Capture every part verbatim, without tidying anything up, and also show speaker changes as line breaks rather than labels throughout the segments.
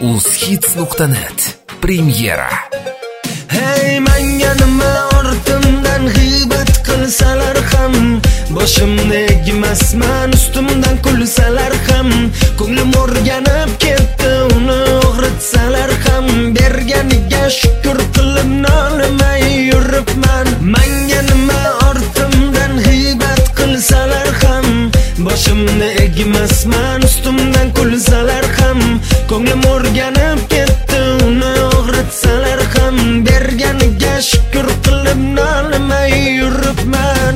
uzhits nuqta net Premyera.
Hey, menga nima ortimdan g'iybat qilsalar ham, boshimni egmasman, ustimdan kulsalar ham, ko'nglim o'rganib ketdi, uni og'ritsalar ham, berganiga shukr qilib nolimay yuribman. Menga nima ortimdan g'iybat qilsalar ham, boshimni egmasman, ustimdan kulsalar ham, ko'nglim o'rganib ketdi, uni og'ritsalar ham, berganiga shukr qilib nolimay yuribman.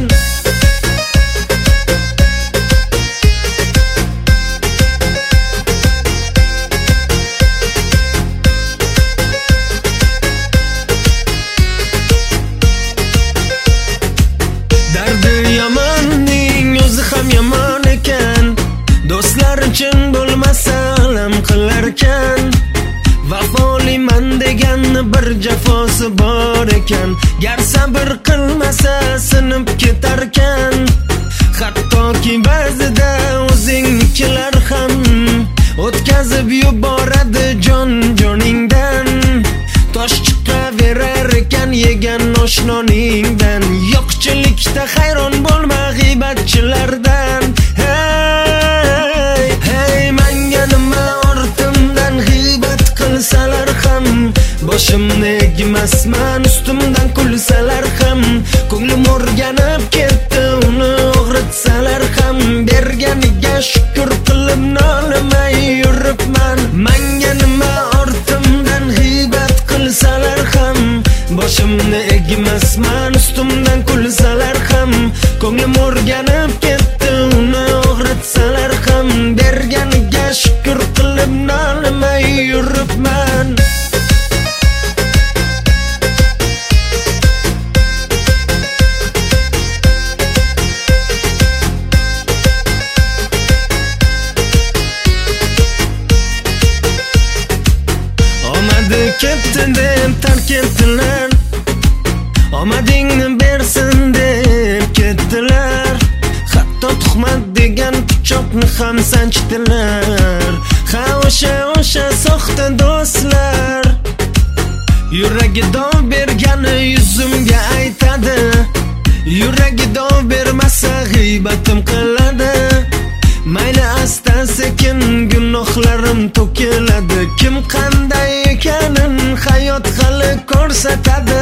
Dardi yomonning o'zi ham yomon ekan, do'stlar uchun bo'lmasa alam qilarkan. Vafoliman deganni bir jafosi bor ekan, gar sabr qilmasa sinib ketarkan. Hattoki ba'zida o'zingnikilar ham o'tkazib yuboradi jon joningdan. Tosh chiqaverar ekan yegan oshnoringdan. Yo'qchilikda hayron bo'lma g'iybatchilardan. Hey, hey, menga nima ortimdan g'iybat qilsalar ham, boshimni egmasman, ustimdan kulsalar ham, ko'nglim o'rganib ketdi, uni og'ritsalar ham, berganiga shukr qilib nolimay yuribman. Menga nima ortimdan g'iybat qilsalar ham, boshimni egmasman, ustimdan kulsalar ham, ko'nglim o'rganib ketdi, uni og'ritsalar ham, berganiga shukr qilib nolimay yuribman. Omadi ketdi deb tark etdilar, omadingni bersin deb ketdilar. Hatto tuhmat degan pichoqni ham sanchdilar. Ha, o'sha o'sha soxta do'stlar, yuragi dov bergani yuzimga aytadi, yuragi dov bermasa g'iybatim qiladi. Mayli asta sekin gunohlarim to'kiladi, kim qanday ekanin hayot hali ko'rsatadi.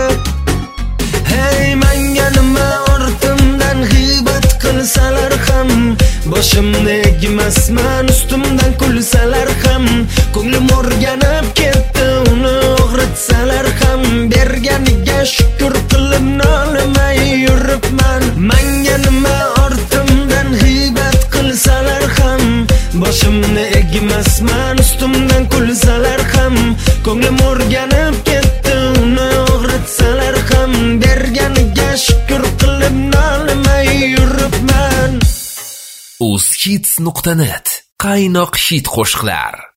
Hey, menga nima ortimdan g'iybat qilsalar ham, boshimni egmasman, ustimdan kulsalar ham, ko'nglim o'rganib ketdi, uni og'ritsalar ham, berganiga shukr qilib nolimay yuribman. Menga nima ortimdan g'iybat qilsalar ham, boshimni egmasman, ustimdan kulsalar ham, ko'nglim o'rganib ketdi, uni og'ritsalar ham, berganiga shukr qilib nolimay yuribman.
uzhits nuqta net qaynoq hit qo'shiqlar.